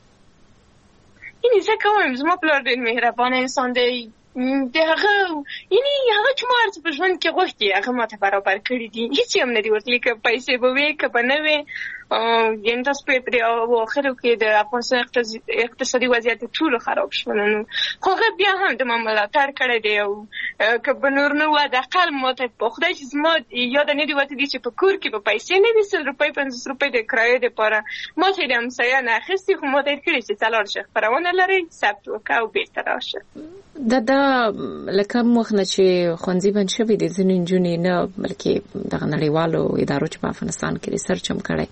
M: یعنې زه کوم زما پلار ډېر مهربانه انسان دی، د هغه یعنې هغه چې ما هر څه په ژوند کې غوښتي هغه ما ته برابر کړي دي. هېڅ یې هم نه دي ورتلي که پیسې به وې که به نه وې. یعنې تاسو په پرې اواخرو کې د افغانستان اقتصادي وضعیت ټولو خراب شول، نو خو هغه بیا هم د ما ملاتړ کړی دی. او که به نور نه وه حداقل ما ته په خدای چې زما یاده نه دي وتلي چې په کور کې به پیسې نه وي، سل روپۍ پنځوس روپۍ د کرایې دپاره ما ته یې د همسایه نه اخیستې، خو ما ته یې کړي چې ته لاړ شه خپرونه لرئ ثبت وکړه او بېرته راشه.
H: دا دا لکه وخت نه چې ښوونځي بند شوي دي ځینې نجونې نه بلکې دغه نړیوالو ادارو چې په افغانستان کې ریسرچ هم کړی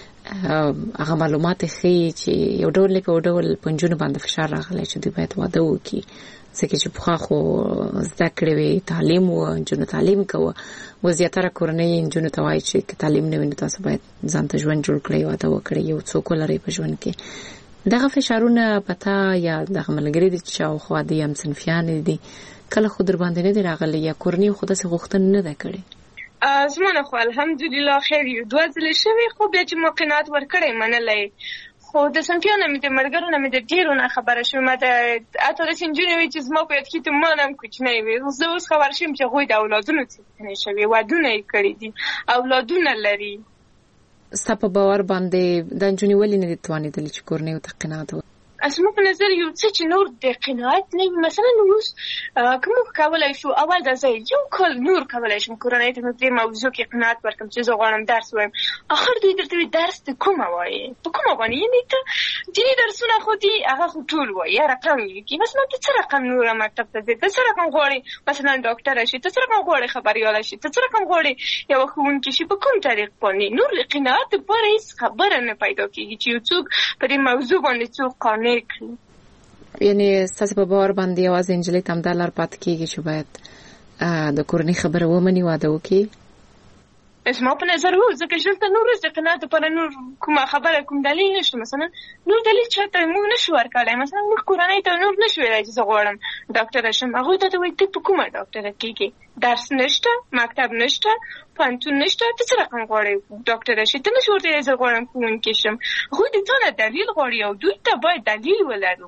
H: هغه معلومات ښیي چې یو ډول په یو ډول په نجونو باندې فشار راغلی چې دوی باید واده وکړي، ځکه چې پخوا خو زده کړې وې، تعلیم و، نجونو تعلیم کوه. و زیاتره کورنۍ نجونو ته وایي چې که تعلیم نه وي نو تاسو باید ځان ته ژوند جوړ کړئ، واده وکړئ، یو څوک ولرئ په ژوند کې. دغه فشارونه پتا یا دغه ملګري دي چې شاوخوا دي هم صنفیان دي کله خو در باندې نه دي راغلي یا کورنۍ خو داسې غوښتنه نه ده کړې؟
M: زما نه خو الحمدلله خیر یو دوه ځلې شوي، خو بیا چې ما قناعت ورکړی منلی. خو د صنفیانو مې د ملګرو نه مې د ډېرو نه خبره شوې. ما ته حتی داسې نجونې وې چې زما په یاد کې ته ما نه هم کوچنۍ وې. زه اوس خبر شوم چې هغوی د اولادونو څښتنې شوې، ودونه یې کړي دي، اولادونه لري.
H: ستا په باور باندې دا نجونې ولې نه دي توانېدلې چې کورنۍ ورته قناعت وکړي؟
M: زما په نظر یو څه چې نور د قناعت نه وي. مثلا اوس که موږ کولی شو اول دا زه یو کال نور کولی شم کورنۍ ته مې دې موضوع کې قناعت ورکړم چې زه غواړم درس ووایم. اخر دوی درته وایي درس ته کومه وایې، په کومه باندې؟ یعنې ته دیني درسونه خو دي هغه خو ټول وایي، یا رقم ولیکي. مثلا ته څه رقم نوره مکتب ته ځې، ته څه رقم غواړې مثلا ډاکټره شي، ته څه رقم غواړې خبریاله شي، ته څه رقم غواړې یوه ښوونکې شي، په کوم طریق باندې؟ نور د قناعت دپاره هېڅ خبره نه پیدا کېږي چې یو څوک په دې موضوع باندې څوک قانع کړي.
H: یعنی ستاسو په باور باندې یوازې نجلۍ ته همدا لار پاتې کېږي چې باید د کورنۍ خبره ومني، واده وکړي؟
M: زما په نظر هو، ځکه ژوند ته نور د قناعت دپاره نور کومه خبره کوم دلیل نشته. مثلا نور دلیل چاته موږ نشو ورکولی. مثلا موږ کورنۍ ته نور نشو ویلی چې زه غواړم ډاکټره شم. هغوی ته وایي ته په کومه ډاکټره کېږې؟ درس نشته، مکتب نشته، پوهنتون نشته، ته څه رقم غواړې ډاکټره شي؟ ته نشو ورته ویلی زه غواړم ښوونکې شم. هغوی د تا نه دلیل غواړي او دوی ته باید دلیل ولرو.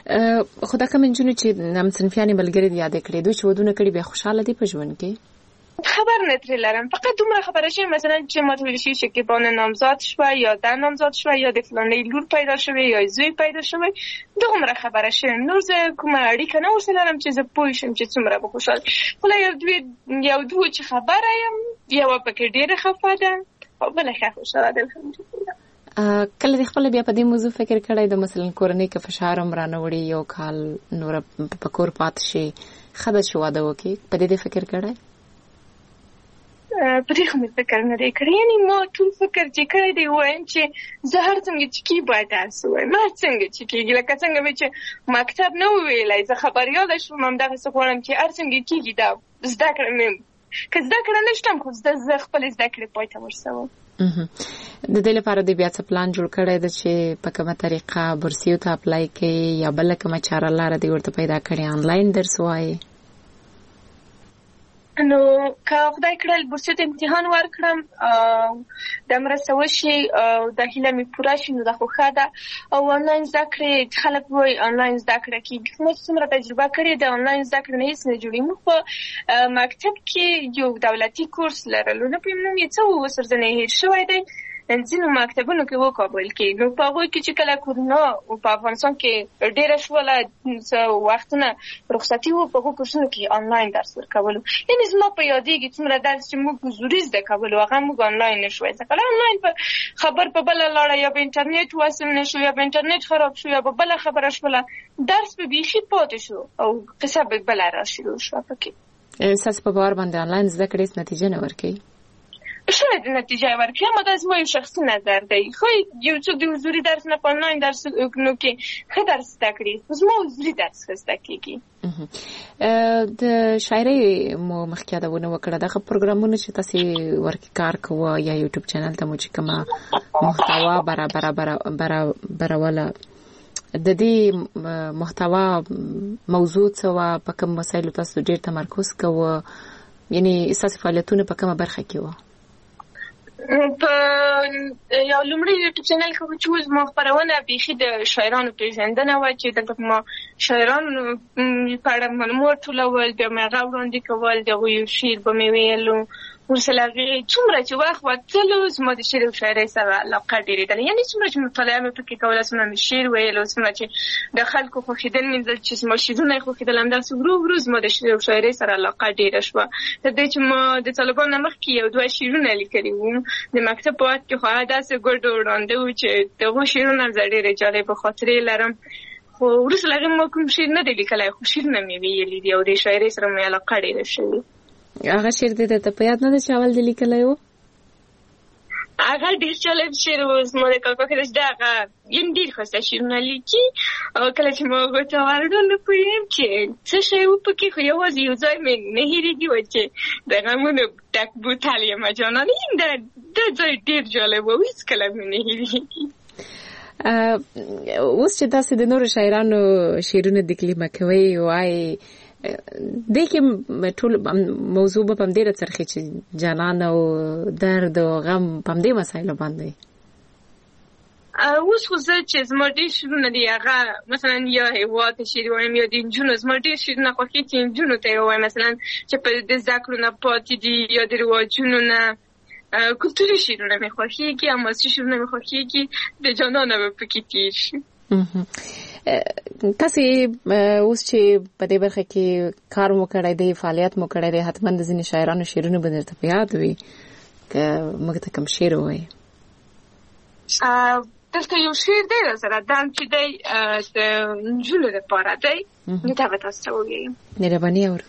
H: خو دا کومې نجونې چې همصنفیانې ملګرې دې یادې کړې دوی چې ودونه کړي بیا خوشحاله دي په ژوند کې؟
M: خبر نه ترې لرم. فقط دومره خبره شوې مثلا چې ما ته ویل شوي چې شکیبانه نامزاد شوه یا ده نامزاد شوه یا د فلانۍ لور پیدا شوې یا زوی پیدا شوی، دومره خبره شوې. نور زه کومه اړیکه نه ورسره لرم چې زه پوه شم چې څومره به خوشحال. خو له یو دوی یو دوی چې خبره یم، یوه پکې ډېره خفه ده او بله ښه خوشحاله ده الحمدلله.
H: کله د خپل بیا په دې موضوع فکر کړی د مثلا کورنۍ که فشار هم رانه وړي یو کال نور په کور پاتې شي ښه ده چې واده وکړي، په دې فکر کړی؟
M: په دې خو مې فکر نه دی کړی. یعنې ما ټول فکر چې کړی دی وایم چې زه هر څنګه چې کېږي باید درس ووایم، هر څنګه چې کېږي. لکه څنګه مې چې مکتب نه وویلی، زه خبریاله شوم، همدغسې غواړم چې هر څنګه کېږي دا زده کړه مې، که زده کړه نه شتم خو زه خپلې زده کړې پای ته ورسوم.
H: د دې لپاره د بیا څه پلان جوړ کړی ده چې په کومه طریقه بورسیو ته اپلای کوي یا بله کومه چاره لاره دې ورته پیدا کړې آنلاین درس وایي؟
M: نو که خدای کړل بورسیو ته امتحان ورکړم دا مرسته وشي او دا هیله مې پوره شي نو دا خو ښه ده. او آنلاین زده کړې خلک وایي آنلاین زده کړه کېږي. ما چې څومره تجربه کړې د آنلاین زده کړې نه هېڅ نه جوړېږي. موږ په مکتب کې یو دولتي کورس لرلو، نه پوهېږم نوم یې څه و، اوس ورځنی هېر شوی دی، ځینو مکتبونو کې وکابل کې. نو په هغوی کې چې کله کورونا په افغانستان کې ډېره شوله وختونه رخصتي وو، په هغو کورسونو کې آنلاین درس ورکولو. یعنې زما په یادېږي څومره درس چې موږ حضوري زده کولو هغه موږ آنلاین نه شوی زده کولی. آنلاین په خبر په بله لاړه، یا په انټرنیټ وصل نه شو، یا په انټرنیټ خراب شو، یا په بله خبره شوله، درس به بیخي پاتې شو او قصه به بله راشروع شوه پکې.
H: ستاسو په باور باندې آنلاین زده کړې نتیجه نه ورکوي؟
M: شاید نتیجه ورکړي، اما دا زما یو شخصي نظر دی. خو یو څوک د حضوري درس نه په آنلاین درسونو کې ښه درس زده کړي، زما حضوري درس ښه زده کېږي.
H: د شاعرۍ مو مخکې یادونه وکړه، دغه پروګرامونه چې تاسې ورکې کار کوه یا یوټیوب چینل ته مو چې کومه محتوا برابروله، د دې محتوا موضوع څه وه، په کوم مسایلو تاسو ډېر تمرکز کوه، یعنې ستاسې فعالیتونه په کومه برخه کې وه؟
M: په یو لومړی یوټیوب چینل کې چې اوس ما خپرونه بیخي د شاعرانو پیژندنه وه، چې دلته ما شاعرانو په اړه معلومات ټولول، بیا مې هغه وړاندې کول، د هغوی یو شعر به مې ویلو. ورسره هغې څومره چې وخت وتلو زما د شعر او شاعرۍ سره علاقه ډېرېدله. یعنې څومره چې مطالعه مې پکې کوله، څومره مې شعر ویلو، څومره چې د خلکو خوښېدل مې لیدل چې زما شعرونه یې خوښېدل، همداسې ورو ورو زما د شعر او شاعرۍ سره علاقه ډېره شوه. تر دې چې ما د طالبانو نه مخکې یو دوه شعرونه لیکلي وو د مکتب په وخت کې، خو هغه داسې ګډ وړاندې وو چې د هغو شعرونه هم زه ډېرې جالبه خاطرې لرم. خو وروسته له هغې ما کوم شعر نه دی لیکلی، خو شعرونه مې ویلي دي او د شاعرۍ سره مې علاقه ډېره شوې.
H: هغه شعر دې ته په یاد نه ده چې اول دې لیکلی و؟
M: هغه ډېر جالب شعر و. زما د کاکا کله چې د هغه یم ډېر ښایسته شعرونه لیکي، او کله چې ما هغو ته ورډو نه پوهېږم چې څه شی و پکې، خو یوازې یو ځای مې نه هېرېږي و چې د غمونو ډک بوتل یمه جانانه. یم دا ځای ډېر جالب و، هېڅکله مې نه هېرېږي.
H: اوس چې تاسې د نورو شاعرانو شعرونه تکلیمه کوئ وایي، دې کې ټول موضوع به په همدې راڅرخي چې جانان او درد او غم په همدې مسایلو باندې؟
M: اوس خو زه چې زما ډېر شعرونه دي هغه مثلا یا هېواد ته شعر وایم یا د نجونو، زما ډېر شعرونه خوښېږي چې نجونو ته یې ووایم، مثلا چې په د زده کړو نه پاتې دي یا د رواجونو نه. کلتوري شعرونه مې خوښېږي، حماسي شعرونه مې خوښېږي، د جانانه به پکې تېر شي.
H: تاسې اوس چې په دې برخه کې کار مو کړی دی، فعالیت مو کړی دی، حتما د ځینې شاعرانو شعرونه به درته په یاد وي، که موږ ته کوم شعر ووایي؟
M: دلته یو شعر دی راسره دم چې دی د نجونو لپاره دی، نو دا به تاسو ته ووایم.
H: مهرباني اورو.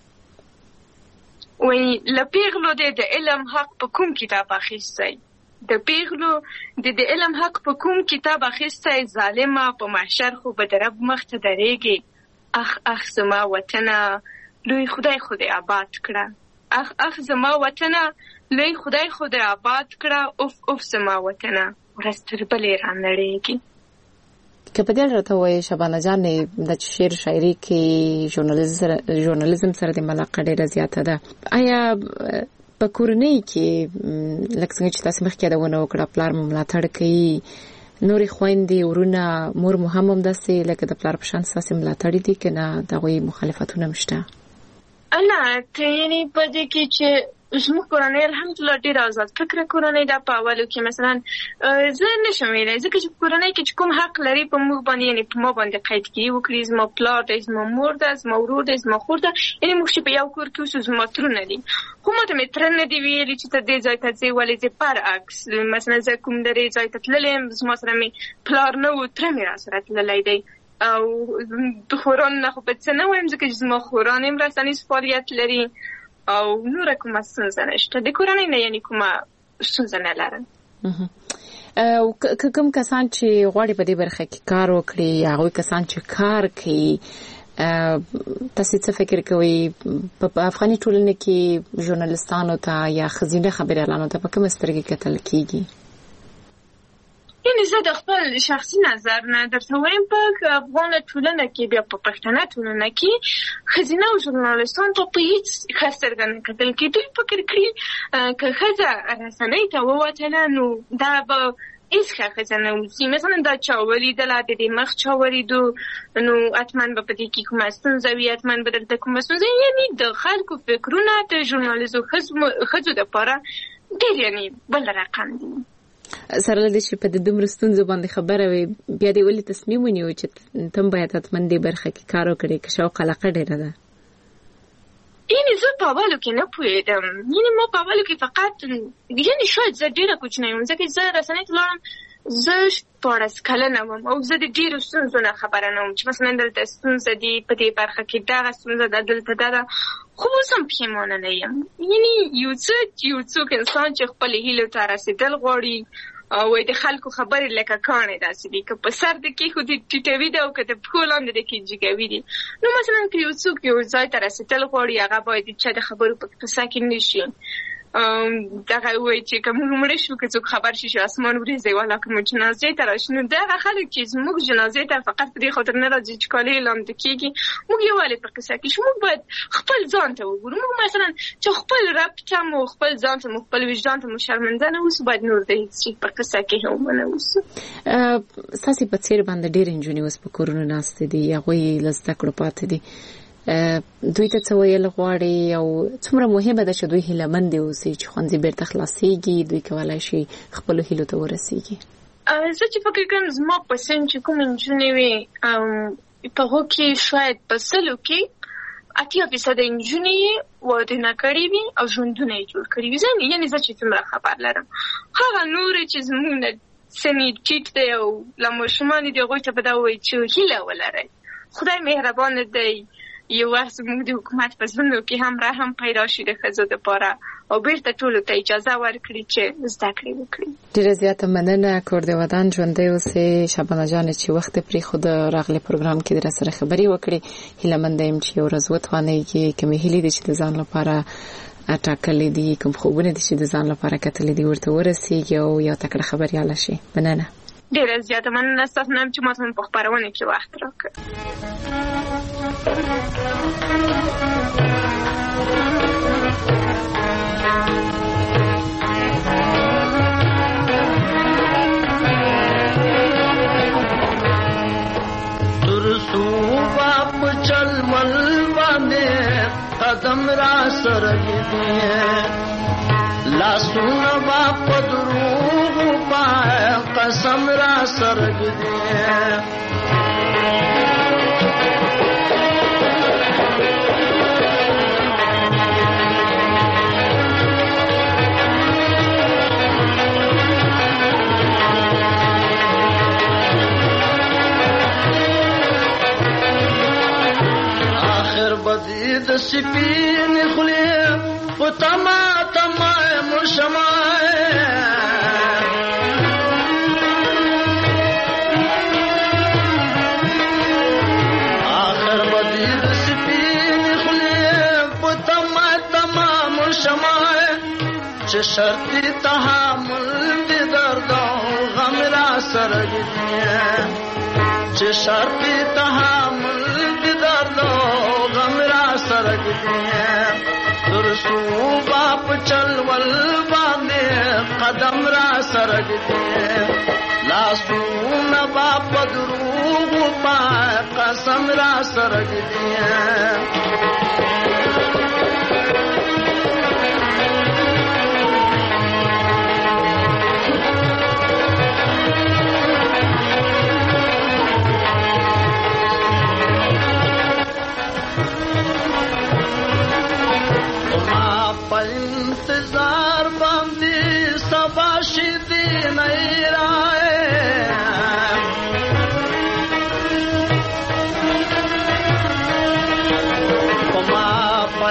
M: وایي له پیغلو دی د علم حق په کوم کتاب اخیستی، د پیغلو د د علم حق په کوم کتاب اخیستی، ظالمه په محشر خو به د رب مخ ته درېږي. اخ اخ زما وطنه لوی خدای خو دې آباد کړه، اخ اخ زما وطنه لوی خدای خو دې آباد کړه، اوف اوف زما وطنه ورځ تر بلې رانړېږي.
H: که په دې راته وایي شبانه جانې د شعر شاعري کې ژورنالیزم سره د علاقه ډېره زیاته ده، آیا په کورنۍ کې لکه څنګه چې تاسو مخکې یادونه وکړه پلار مو ملاتړ کوي، نورې خویندې ورونه مور مو هم همداسې لکه د پلار په شان ستاسې ملاتړي دي که نه د هغوی مخالفتونه هم شته؟
M: نه ته یعنی په دې کې چې زموږ کورنۍ الحمدلله ډېر آزاد فکره کورنۍ ده. په اولو کې مثلا زه نشم ویلی ځکه چې کورنۍ کې چې کوم حق لري په موږ باندې یعنې په ما باندې قیدګیري وکړي. زما پلار دی، زما مور ده، زما ورور دی، زما خور ده، یعنې موږ چې په یو کور کې اوسو زما ترونه دي. خو ما ته مې تره نه دي ویلي چې ته دې ځای ته ځې ولې ځې. برعکس مثلا زه کوم درې ځای ته تللی یم زما سره مې پلار نه و تره مې را سره تللی دی او د خورانو نه خو په څه نه وایم ځکه چې زما خوران هم رسنیز فعالیت لري او نوره کومه ستونزه نشته. د کورنۍ نه یعنې کومه ستونزه نه لرم.
H: او کوم کسان چې غواړي په دې برخه کې کار وکړي هغوی کسان چې کار کوي تاسو څه فکر کوئ په افغاني ټولنه کې ژورنالستانو ته یا ښځینه خبریالانو ته په کومه سترګې کتل کیږي؟
M: یعنې زه د خپل شخصي نظر نه درته وایم په افغانه ټولنه کې بیا په پښتنه ټولنه کې ښځینه او ژورنالستانو ته په هېڅ ښه سترګه نه کتل کېږي. دوی فکر کړي که ښځه رسنۍ ته ووتله نو دا به هېڅ ښه ښځه نه اوسي. مثلا دا چا ولیدله د دې مخ چا ولیدو نو حتما به په دې کې کومه ستونزه وي، حتما به دلته کومه ستونزه وي. یعنې د خلکو فکرونه د ژورنالیزو ښځو دپاره ډېر یعنې بل رقم دي.
H: سره له دې چې په د دومره ستونزو باندې خبره وي بیا دې ولې تصمیم ونیو چې تم باید حتما دې برخه کې کار وکړې که شوق علاقه ډېره ده؟
M: یعنې زه په اولو کې نه پوهېدم. یعنې ما په اولو کې فقط یعنې شاید زه ډېره کوچنۍ وم ځکه زه رسنۍ ته لاړم زه شپاړس کلنه وم او زه د ډېرو ستونزو نه خبره نه وم چې مثلا دلته ستونزه دي په دې برخه کې دغه ستونزه ده دلته دا ده. خو اوس هم پښیمانه نه یم. یعنې یو څه یو څوک انسان چې خپلې هیلو ته رسېدل غواړي او د خلکو خبرې لکه کاڼې داسې دي که په سر د کېښودي ټیټوي دي او که د پښو لاندې د کې جګوي دي. نو مثلا که یو څوک یو ځای ته رسېدل غواړي هغه باید د چا د خبرو په قصه کې نه شي. دغه وایي چې که موږ مړه شو که څوک خبر شي چې اسمان وریځي والا که موږ جنازې ته راشو نو دغه خلک چې زموږ جنازې ته فقط په دې خاطر نه راځي چې کالي یې لامده کېږي موږ یووالی په قصه کې شو. موږ باید خپل ځان ته وګورو. موږ مثلا چې خپل رب ته مو خپل ځان ته مو خپل وجدان ته مو شرمنده نه اوسو باید نور د هېڅ شي په قصه کې هم ونه اوسو.
H: ستاسې په څېر باندې ډېرې نجونې اوس په کورونو ناستې دي هغوی له زده کړو پاتې دي. دوی ته څه ویل غواړي او څومره مهمه ده چې دوی هیلهمندې اوسي چې ښوونځي بیرته خلاصېږي دوی کولی شي خپلو هیلو ته ورسېږي؟
M: زه چې فکر کوم زما په سن چې کومې نجونې وي په هغو کې شاید په سلو کې اتیا فیصده نجونې یې واده نه کړي وي او ژوندونه یې جوړ کړي وي. یعنې زه چې څومره خبر لرم هغه نورې چې زموږ نه سن یې ټیټ دی او له ماشومانې دي هغوی ته به دا وایي چې هیله ولرئ. خدای مهربانه دی. یو وخت زموږ د حکومت په زړونو کې هم رحم پیدا شي د ښځو دپاره او بیرته ټولو ته اجازه ورکړي چې زده کړې وکړي.
H: ډېره زیاته مننه کور د وطن ژوندی اوسې شبانه جانې چې وخت پرېښود راغلی پروګرام کې در سره خبرې وکړې. هیلهمنده یم چې یو ورځ وتوانېږي کومې هیلې دي چې د ځان لپاره ټاکلې دي کوم خوبونه دي چې د ځان لپاره کتلې دي ورته ورسېږي او یو تکړه خبریاله شي. مننه.
M: ډېره زیاته مننه ستاسو نه چې ما ته په خپرونه کې وخت راکړ.
N: ترسو باپ چل مل باندې قدم را سره دي لاسونه باپ دروغ پای قسم را سره دي بدی د سپین خلی په تما تما مرشمای آخر بدی د سپین خلی په تما تما مرشمای چې شرطي تحمل دې درد او غم را سره دي چې شرطي تحمل دې درد ترسو باپ چل ول باندې قدم را سرګ دې لاسو نه باپ دروغ پای قسم را سرګ دې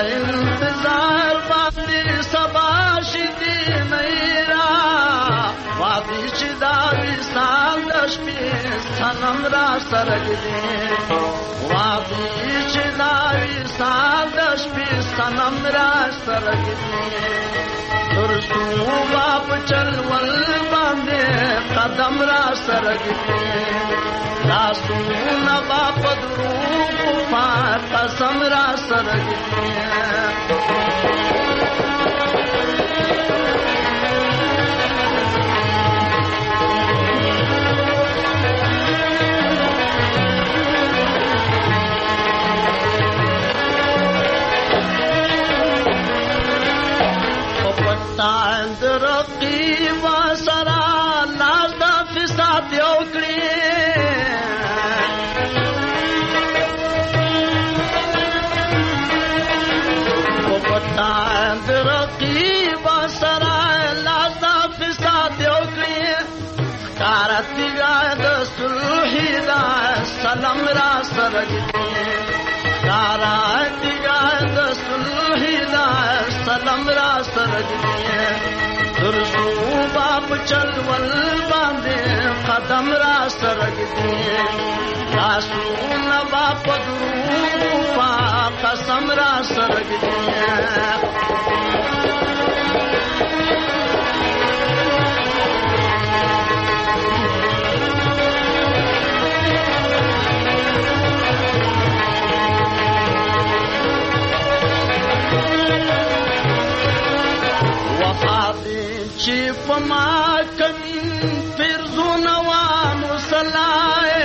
N: इंतजार बाती सबाशी दी नैरा वादी चिदावी सांगश पे सनम रा सरग दे वादी चिदावी सांगश पे सनम रा सरग दे तुरसू बाप चलवल बांधे कदम रा सरग दे लासू न बाप द्रूप पार कसम रा सरग दे तांद रकीब सरा नाज़ फिसाद योकड़ी तांद रकीब सरा नाज़ फिसाद योकड़ी कारतिगा दसुल्हिदा सलम रा सरग कारतिगा दसुल्हिदा सलम रा सरग तुरसू बाप चलवल बांधे कदम रा सरग दे लासू न बाप द्रूपा कसम रा सरग दे चिप माकनी फिर जुनवा मुसलाए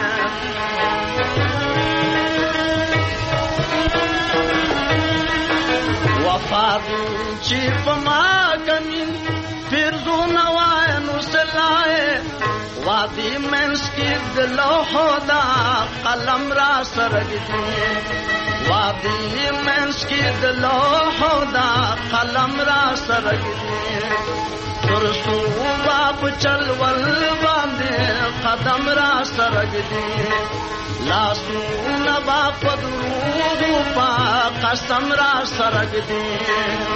N: वफादी चिप माकनी फिर जुनवा मुसलाए वादी मेंस की दिलो होदा कलम रा सरग दिए वादी मेंस की दिलो होदा कलम रा सरग दिए तुरसू बाप चलवल बांधे कदम रा सरग दिए लासू न बाप द्रूपा कसम रा सरग दिए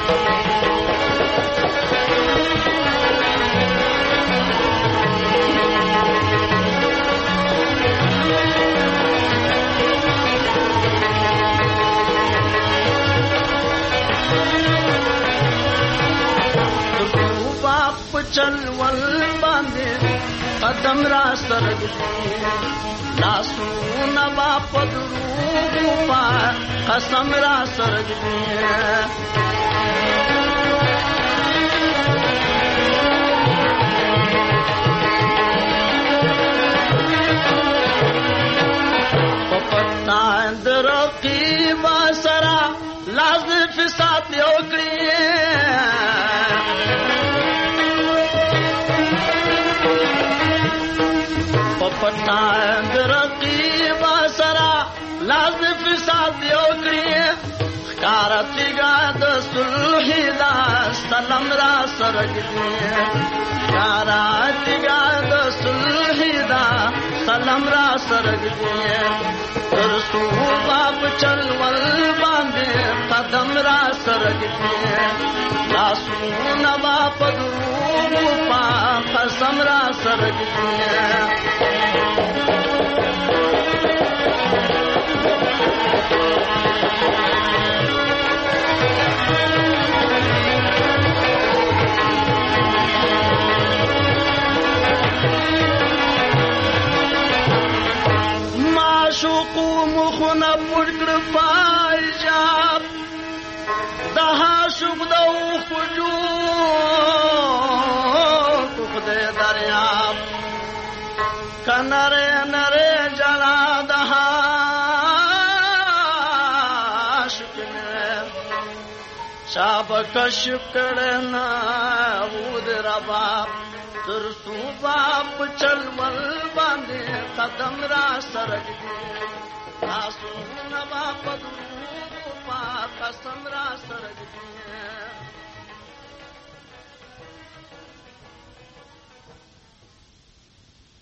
N: चलवल बांधे कदम रा सरग लासू न बाप द्रूपा कसम रा सरग पपतांद रकीब सरा लाज फिसात योकड़ी पपतांद रकीब सरा लाज फिसाद योकड़ी कारतिगा दसुल्हिदा सलम रा सरग दे कारतिगा दसुल्हिदा सलम रा सरग दे तुरसू बाप चलवल बांधे कदम रा सरग दे लासू न बाप द्रूपा कसम रा सरग दे माशूकू मुखना पुड़कड़ पाइजाब दहा शुभ दऊ खुजू दे दरियाब कनरे नरे जला दहा शाब कश करना ऊद रबाब तुरसू बाप चलवल बांधे कदम रा सरग दे लासू न बाप द्रूपा कसम रा सरग दे